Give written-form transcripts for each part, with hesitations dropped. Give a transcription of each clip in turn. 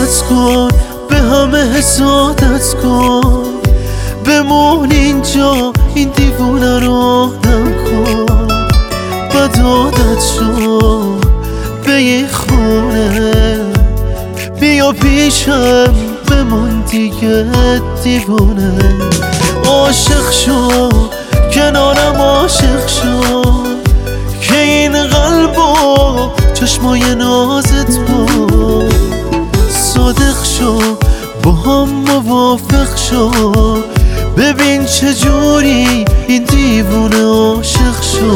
عادت کن، به همه حسادت کن، بمون اینجا این دیوونه رو آدم کن. بد عادت شو به یه خونه، بیا پیشم بمون دیگه دیوونه. عاشق شو کنارم، عاشق شو که این قلب و چشمای نازت بود. صادق شو با هم موافق شو، ببین چجوری این دیوونه عاشق شو.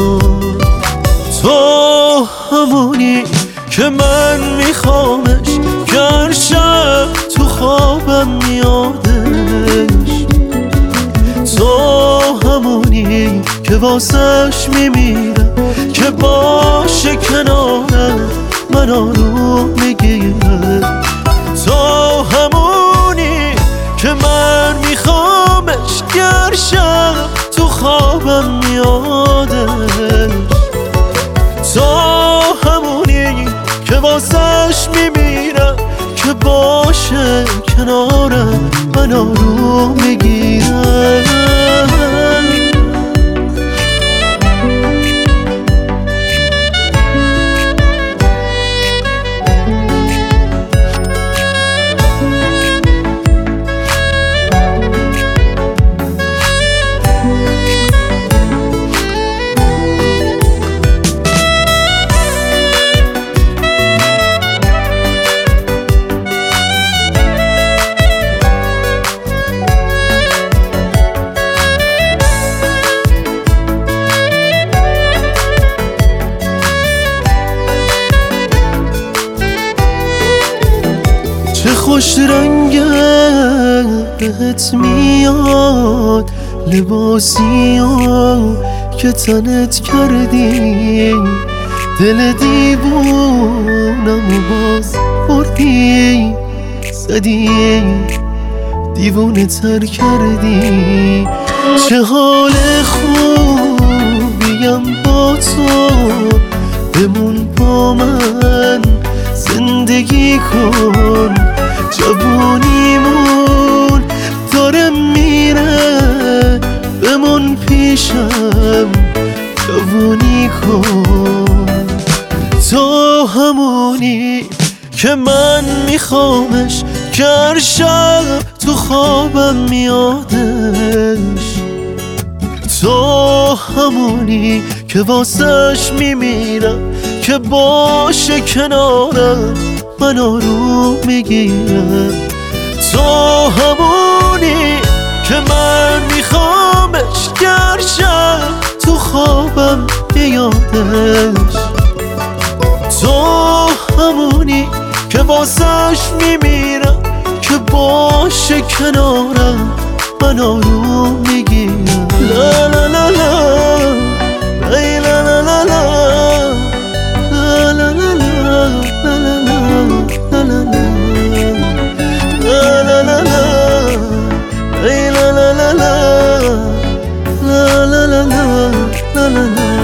تو همونی که من میخوامش، که هر شب تو خوابم میادش. تو همونی که واسش میمیرم، که باشه کنارم من آروم میگیره. تو همونی که من میخوامش، که هر شب تو خوابم میادش. تو همونی که واسش میمیرم، که باشه کنارم من آروم میگیرم. چه خوش رنگه بهت میاد لباسی ها که تنت کردی. دل دیوونم و باز بردی، زدی دیوونه تر کردی. چه حال خوبیم با تو، بمون با من زندگی کن. جوونیمون داره میره، بمون پیشم جوونی کن. تو همونی که من میخوامش، که هر شب تو خوابم میادش. تو همونی که واسش میمیرم، که باشه کنارم من آروم میگیرم. تو همونی که من میخوامش، که هر شب تو خوابم بیادش. تو همونی که واسش میمیرم، که باشه کنارم من آروم میگیرم. لا لا لا لا ای لا لا لا لا لا لا لا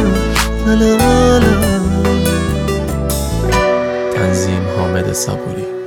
تنظیم حامد صبوری.